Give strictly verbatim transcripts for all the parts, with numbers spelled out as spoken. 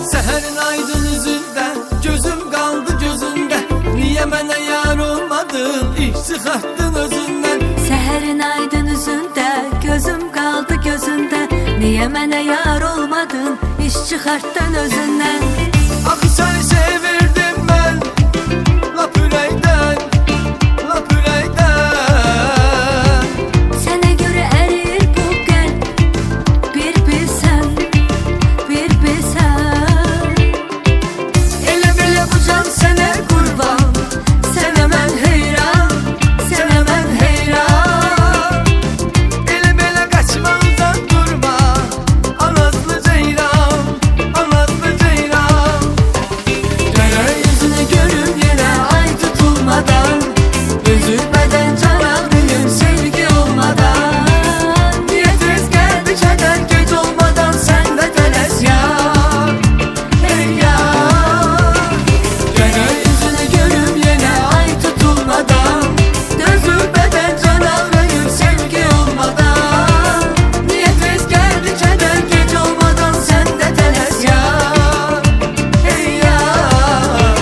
Seherin aydın üzünden gözüm kaldı gözünde. Niye mənə yar olmadın, iş çıxartdın özündən. Seherin aydın üzünde gözüm kaldı gözünde. Niye mənə yar olmadın, iş çıkarttın özünden. Axı səni sevirdim mən, lap ürəkdən, lap ürəkdən. Sənə görə ərir bu qəlb, bir bilsən, bir bilsən. Elə belə bu can sənə qurban, sənə mən heyran, sənə mən heyran. Elə belə qaçma uzaq durma, anaslı ceyran, anaslı ceyran. Gərək yüzünü görüm yenə ay tutulmadan, üzülmədən can ağrıyım sevgi olmadan. Niyə tez gəldi kədər gec olmadan, sən də tələs yar, hey yar. Gərək yüzünü görüm yenə ay tutulmadan, üzülmədən can ağrıyım sevgi olmadan. Niyə tez gəldi kədər gec olmadan, sən də tələs yar, hey yar.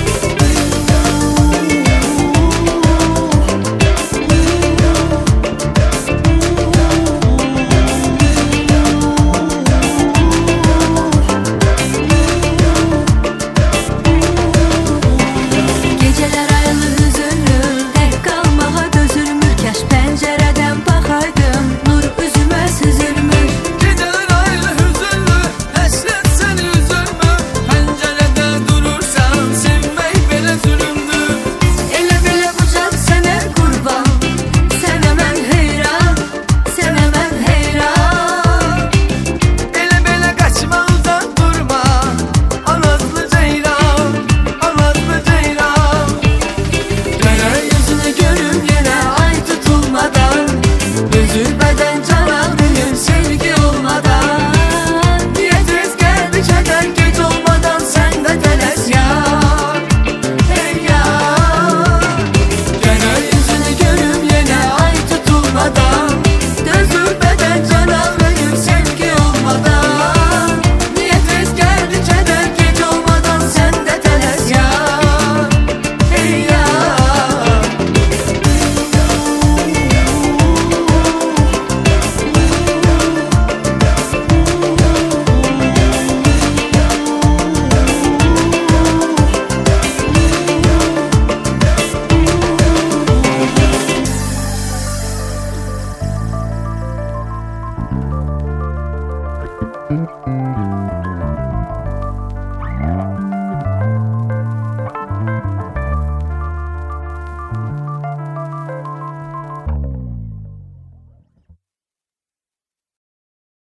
Geceler aylı hüzünlü, tek kalmağa dözülmür. Kaş pencereden bakaydım, nur üzüme süzülmüş. Geceler ayrı hüzünlü, həsrət səni üzülmür. Pəncərədə durursan, sevmək belə zülümdür. Elə belə bu can sənə qurban, sənə mən heyran, sənə mən heyran. Elə belə qaçma uzaq durma, anaslı ceyran, anaslı ceyran. Gərək yüzünü görüm yenə ay tutulmadan, üzülmədən can ağrıyım sevgi olmadan. Niyə tez gəldi kədər gec olmadan, sən də tələs yar, hey yar. Gərək yüzünü görüm yenə ay tutulmadan, üzülmədən can ağrıyım sevgi olmadan. Niyə tez gəldi kədər gec olmadan, sən də tələs yar, hey yar. Mm-hmm.